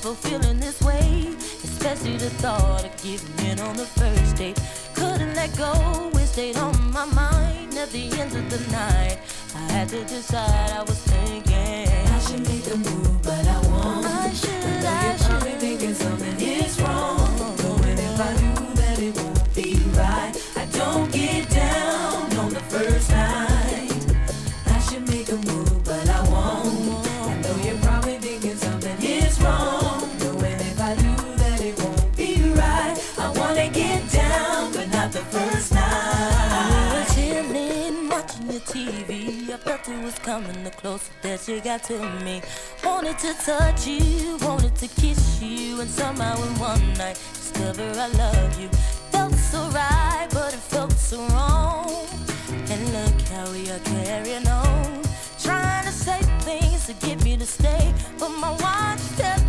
for feeling this way, especially the thought of giving in on the first date. Couldn't let go, it stayed on my mind. At the end of the night, I had to decide. I was thinking I should make a move, but I won't. I should. You're probably thinking something is wrong, knowing if I do that it won't be right. I don't get down on the first night. I should make a move, but I won't. I know you're probably thinking something is wrong, knowing if I do that it won't be right. I wanna get down, but not the first night. We were chilling, watching the TV. I felt it was coming, the closer that you got to me. Wanted to touch you, wanted to kiss you, and somehow in one night discover I love you. Felt so right, but it felt so wrong. And look how we are carrying on, trying to say things to get me to stay, but my watch tells